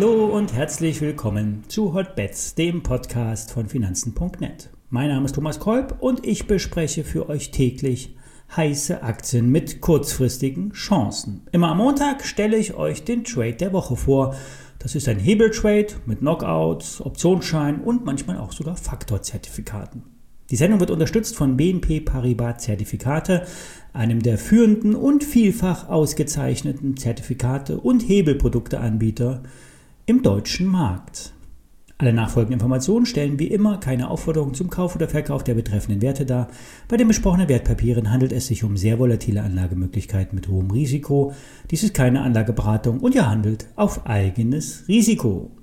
Hallo und herzlich willkommen zu Hotbets, dem Podcast von Finanzen.net. Mein Name ist Thomas Kolb und ich bespreche für euch täglich heiße Aktien mit kurzfristigen Chancen. Immer am Montag stelle ich euch den Trade der Woche vor. Das ist ein Hebeltrade mit Knockouts, Optionsschein und manchmal auch sogar Faktorzertifikaten. Die Sendung wird unterstützt von BNP Paribas Zertifikate, einem der führenden und vielfach ausgezeichneten Zertifikate- und Hebelprodukteanbieter im deutschen Markt. Alle nachfolgenden Informationen stellen wie immer keine Aufforderung zum Kauf oder Verkauf der betreffenden Werte dar. Bei den besprochenen Wertpapieren handelt es sich um sehr volatile Anlagemöglichkeiten mit hohem Risiko. Dies ist keine Anlageberatung und ihr handelt auf eigenes Risiko.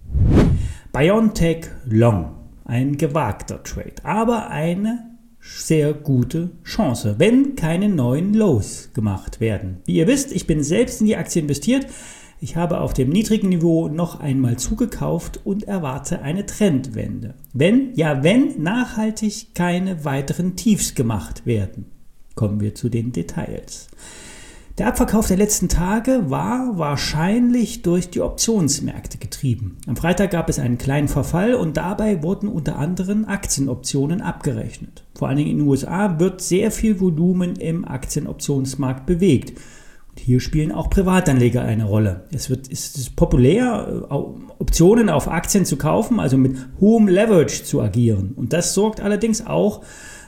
BioNTech Long. Ein gewagter Trade, aber eine sehr gute Chance, wenn keine neuen Lows gemacht werden. Wie ihr wisst, ich bin selbst in die Aktie investiert. Ich habe auf dem niedrigen Niveau noch einmal zugekauft und erwarte eine Trendwende. Wenn nachhaltig keine weiteren Tiefs gemacht werden. Kommen wir zu den Details. Der Abverkauf der letzten Tage war wahrscheinlich durch die Optionsmärkte getrieben. Am Freitag gab es einen kleinen Verfall und dabei wurden unter anderem Aktienoptionen abgerechnet. Vor allen Dingen in den USA wird sehr viel Volumen im Aktienoptionsmarkt bewegt. Und hier spielen auch Privatanleger eine Rolle. Es ist populär, Optionen auf Aktien zu kaufen, also mit hohem Leverage zu agieren. Und das sorgt allerdings auch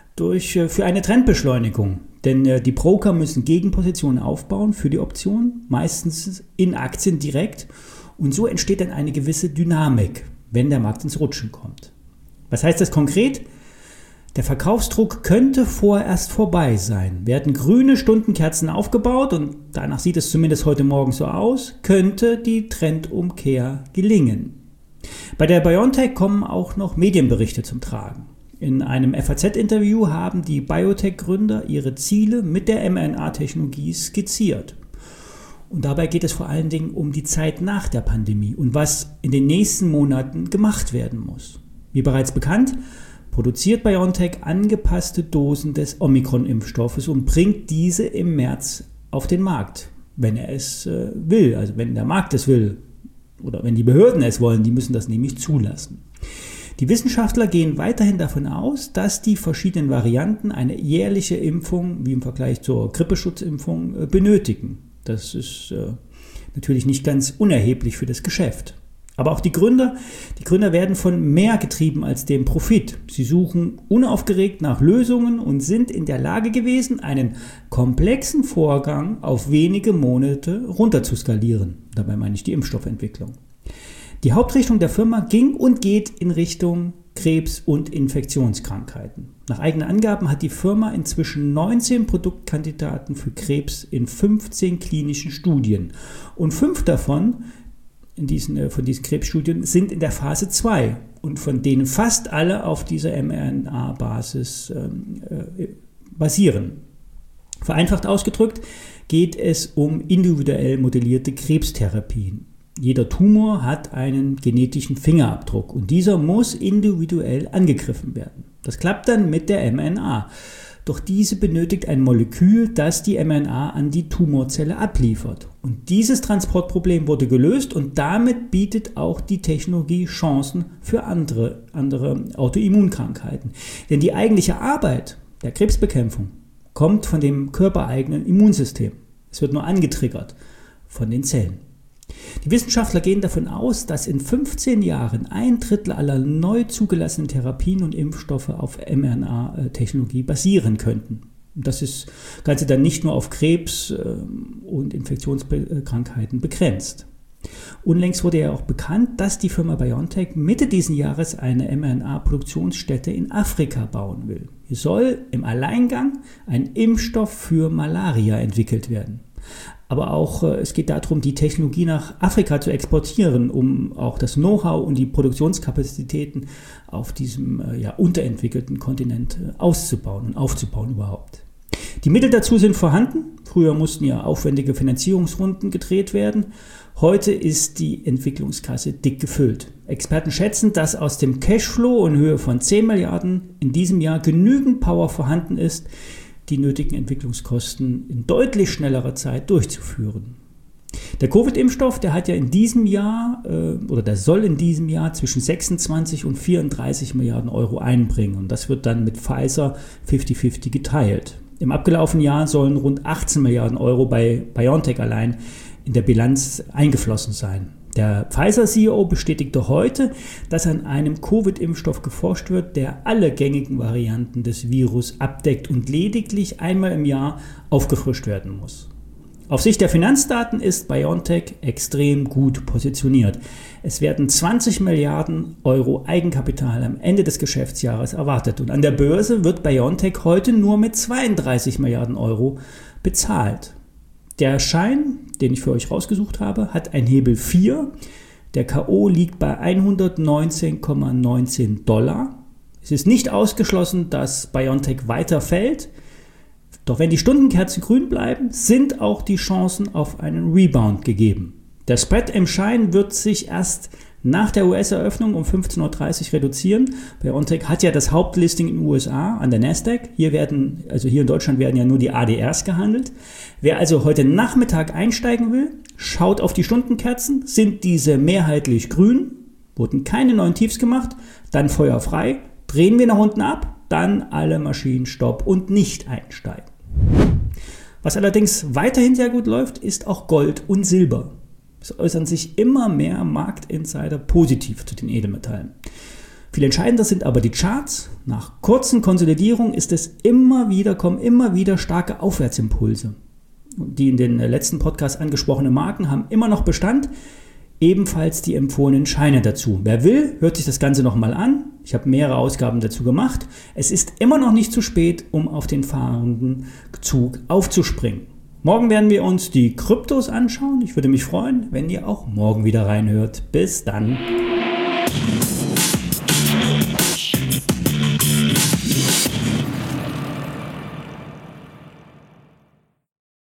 für eine Trendbeschleunigung. Denn die Broker müssen Gegenpositionen aufbauen für die Option, meistens in Aktien direkt. Und so entsteht dann eine gewisse Dynamik, wenn der Markt ins Rutschen kommt. Was heißt das konkret? Der Verkaufsdruck könnte vorerst vorbei sein. Werden grüne Stundenkerzen aufgebaut, und danach sieht es zumindest heute Morgen so aus, könnte die Trendumkehr gelingen. Bei der BioNTech kommen auch noch Medienberichte zum Tragen. In einem FAZ-Interview haben die Biotech-Gründer ihre Ziele mit der mRNA-Technologie skizziert. Und dabei geht es vor allen Dingen um die Zeit nach der Pandemie und was in den nächsten Monaten gemacht werden muss. Wie bereits bekannt, produziert BioNTech angepasste Dosen des Omikron-Impfstoffes und bringt diese im März auf den Markt, wenn er es will, also wenn der Markt es will oder wenn die Behörden es wollen, die müssen das nämlich zulassen. Die Wissenschaftler gehen weiterhin davon aus, dass die verschiedenen Varianten eine jährliche Impfung, wie im Vergleich zur Grippeschutzimpfung, benötigen. Das ist natürlich nicht ganz unerheblich für das Geschäft. Aber auch die Gründer werden von mehr getrieben als dem Profit. Sie suchen unaufgeregt nach Lösungen und sind in der Lage gewesen, einen komplexen Vorgang auf wenige Monate runter zu skalieren. Dabei meine ich die Impfstoffentwicklung. Die Hauptrichtung der Firma ging und geht in Richtung Krebs- und Infektionskrankheiten. Nach eigenen Angaben hat die Firma inzwischen 19 Produktkandidaten für Krebs in 15 klinischen Studien. Und 5 davon von diesen Krebsstudien sind in der Phase 2 und von denen fast alle auf dieser mRNA-Basis basieren. Vereinfacht ausgedrückt geht es um individuell modellierte Krebstherapien. Jeder Tumor hat einen genetischen Fingerabdruck und dieser muss individuell angegriffen werden. Das klappt dann mit der mRNA. Doch diese benötigt ein Molekül, das die mRNA an die Tumorzelle abliefert. Und dieses Transportproblem wurde gelöst und damit bietet auch die Technologie Chancen für andere Autoimmunkrankheiten. Denn die eigentliche Arbeit der Krebsbekämpfung kommt von dem körpereigenen Immunsystem. Es wird nur angetriggert von den Zellen. Die Wissenschaftler gehen davon aus, dass in 15 Jahren 1/3 aller neu zugelassenen Therapien und Impfstoffe auf mRNA-Technologie basieren könnten. Das Ganze dann nicht nur auf Krebs und Infektionskrankheiten begrenzt. Unlängst wurde ja auch bekannt, dass die Firma BioNTech Mitte diesen Jahres eine mRNA-Produktionsstätte in Afrika bauen will. Hier soll im Alleingang ein Impfstoff für Malaria entwickelt werden. Aber auch es geht darum, die Technologie nach Afrika zu exportieren, um auch das Know-how und die Produktionskapazitäten auf diesem unterentwickelten Kontinent auszubauen und aufzubauen überhaupt. Die Mittel dazu sind vorhanden. Früher mussten ja aufwendige Finanzierungsrunden gedreht werden. Heute ist die Entwicklungskasse dick gefüllt. Experten schätzen, dass aus dem Cashflow in Höhe von 10 Milliarden in diesem Jahr genügend Power vorhanden ist, die nötigen Entwicklungskosten in deutlich schnellerer Zeit durchzuführen. Der Covid-Impfstoff, der hat ja in diesem Jahr der soll in diesem Jahr zwischen 26 und 34 Milliarden Euro einbringen. Und das wird dann mit Pfizer 50-50 geteilt. Im abgelaufenen Jahr sollen rund 18 Milliarden Euro bei BioNTech allein in der Bilanz eingeflossen sein. Der Pfizer-CEO bestätigte heute, dass an einem Covid-Impfstoff geforscht wird, der alle gängigen Varianten des Virus abdeckt und lediglich einmal im Jahr aufgefrischt werden muss. Auf Sicht der Finanzdaten ist BioNTech extrem gut positioniert. Es werden 20 Milliarden Euro Eigenkapital am Ende des Geschäftsjahres erwartet und an der Börse wird BioNTech heute nur mit 32 Milliarden Euro bezahlt. Der Schein, den ich für euch rausgesucht habe, hat ein Hebel 4. Der K.O. liegt bei 119,19 $. Es ist nicht ausgeschlossen, dass BioNTech weiter fällt. Doch wenn die Stundenkerzen grün bleiben, sind auch die Chancen auf einen Rebound gegeben. Der Spread im Schein wird sich erst nach der US-Eröffnung um 15.30 Uhr reduzieren. BioNTech hat ja das Hauptlisting in den USA an der Nasdaq. Hier in Deutschland werden ja nur die ADRs gehandelt. Wer also heute Nachmittag einsteigen will, schaut auf die Stundenkerzen. Sind diese mehrheitlich grün? Wurden keine neuen Tiefs gemacht? Dann Feuer frei. Drehen wir nach unten ab? Dann alle Maschinen Stopp und nicht einsteigen. Was allerdings weiterhin sehr gut läuft, ist auch Gold und Silber. Es äußern sich immer mehr Marktinsider positiv zu den Edelmetallen. Viel entscheidender sind aber die Charts. Nach kurzen Konsolidierungen kommen immer wieder starke Aufwärtsimpulse. Die in den letzten Podcasts angesprochenen Marken haben immer noch Bestand. Ebenfalls die empfohlenen Scheine dazu. Wer will, hört sich das Ganze nochmal an. Ich habe mehrere Ausgaben dazu gemacht. Es ist immer noch nicht zu spät, um auf den fahrenden Zug aufzuspringen. Morgen werden wir uns die Kryptos anschauen. Ich würde mich freuen, wenn ihr auch morgen wieder reinhört. Bis dann.